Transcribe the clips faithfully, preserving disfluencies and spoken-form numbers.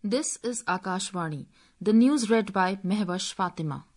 This is Akashvani. The news read by Mehwash Fatima.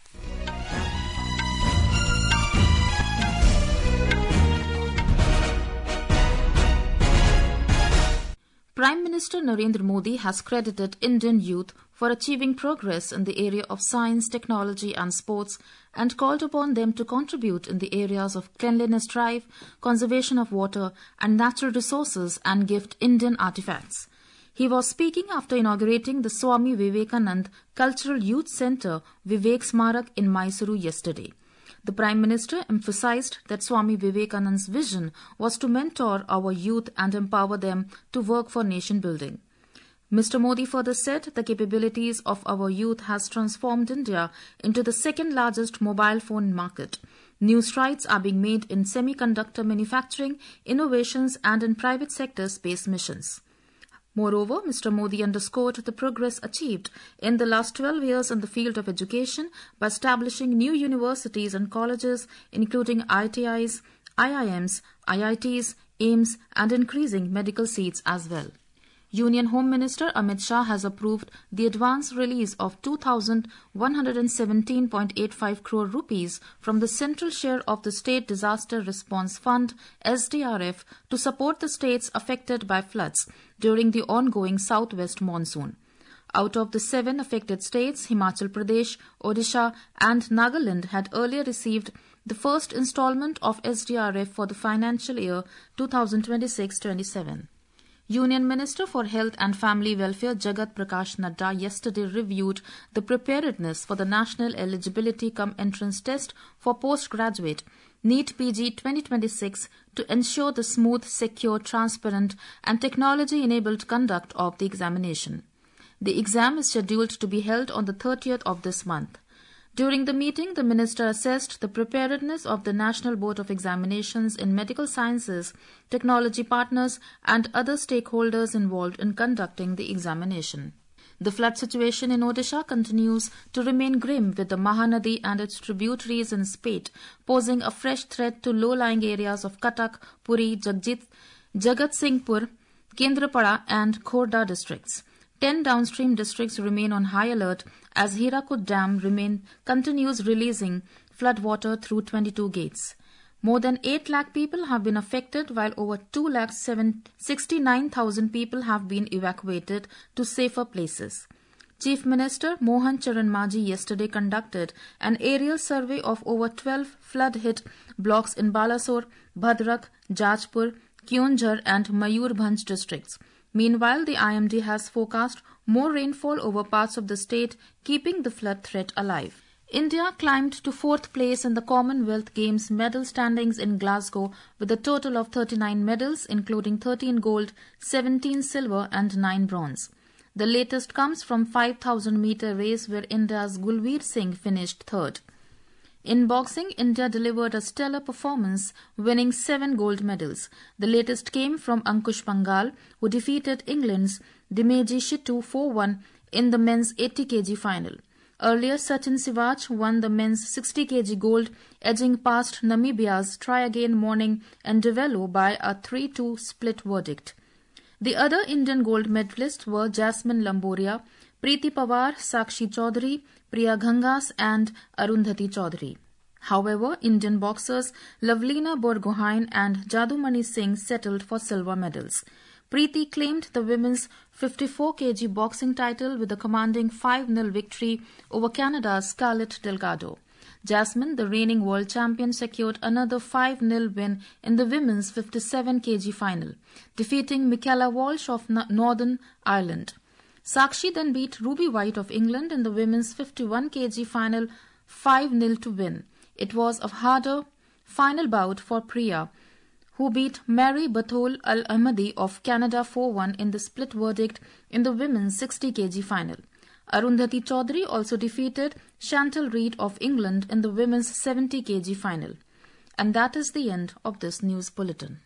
Prime Minister Narendra Modi has credited Indian youth for achieving progress in the area of science, technology and sports and called upon them to contribute in the areas of cleanliness drive, conservation of water and natural resources and gift Indian artifacts. He was speaking after inaugurating the Swami Vivekanand Cultural Youth Centre Vivek Smarak in Mysuru yesterday. The Prime Minister emphasized that Swami Vivekanand's vision was to mentor our youth and empower them to work for nation building. Mister Modi further said the capabilities of our youth has transformed India into the second largest mobile phone market. New strides are being made in semiconductor manufacturing, innovations and in private sector space missions. Moreover, Mister Modi underscored the progress achieved in the last twelve years in the field of education by establishing new universities and colleges, including I T Is, I I Ms, I I Ts, AIIMS, and increasing medical seats as well. Union Home Minister Amit Shah has approved the advance release of two thousand one hundred seventeen point eight five crore rupees from the central share of the State Disaster Response Fund S D R F to support the states affected by floods during the ongoing southwest monsoon. Out of the seven affected states, Himachal Pradesh, Odisha and Nagaland had earlier received the first installment of S D R F for the financial year twenty twenty-six twenty-seven. Union Minister for Health and Family Welfare Jagat Prakash Nadda yesterday reviewed the preparedness for the National Eligibility Cum Entrance Test for Postgraduate NEET P G twenty twenty-six to ensure the smooth, secure, transparent and technology-enabled conduct of the examination. The exam is scheduled to be held on the thirtieth of this month. During the meeting, the minister assessed the preparedness of the National Board of Examinations in medical sciences, technology partners and other stakeholders involved in conducting the examination. The flood situation in Odisha continues to remain grim, with the Mahanadi and its tributaries in spate posing a fresh threat to low-lying areas of Cuttack, Puri, Jagjit, Jagatsinghpur, Kendrapada and Khordha districts. Ten downstream districts remain on high alert as Hirakud Dam remain, continues releasing floodwater through twenty-two gates. More than eight lakh people have been affected, while over two lakh sixty-nine thousand people have been evacuated to safer places. Chief Minister Mohan Charan Majhi yesterday conducted an aerial survey of over twelve flood-hit blocks in Balasore, Bhadrak, Jajpur, Keonjhar and Mayurbhanj districts. Meanwhile, the I M D has forecast more rainfall over parts of the state, keeping the flood threat alive. India climbed to fourth place in the Commonwealth Games medal standings in Glasgow with a total of thirty-nine medals, including thirteen gold, seventeen silver and nine bronze. The latest comes from five thousand meter race where India's Gulveer Singh finished third. In boxing, India delivered a stellar performance, winning seven gold medals. The latest came from Ankush Pangal, who defeated England's Dimeji Shittu four one in the men's eighty kilogram final. Earlier, Sachin Sivach won the men's sixty kilogram gold, edging past Namibia's Try Again Morning and Develo by a three two split verdict. The other Indian gold medalists were Jasmine Lamboria, Preeti Pawar, Sakshi Chaudhary, Priya Ghangas and Arundhati Chaudhary. However, Indian boxers Lavlina Borgohain and Jadumani Singh settled for silver medals. Preeti claimed the women's fifty-four kilogram boxing title with a commanding five nil victory over Canada's Scarlett Delgado. Jasmine, the reigning world champion, secured another five nil win in the women's fifty-seven kilogram final, defeating Michaela Walsh of Northern Ireland. Sakshi then beat Ruby White of England in the women's fifty-one kilogram final five nil to win. It was a harder final bout for Priya, who beat Mary Bathol Al-Ahmadi of Canada four one in the split verdict in the women's sixty kilogram final. Arundhati Chaudhary also defeated Chantal Reid of England in the women's seventy kilogram final. And that is the end of this news bulletin.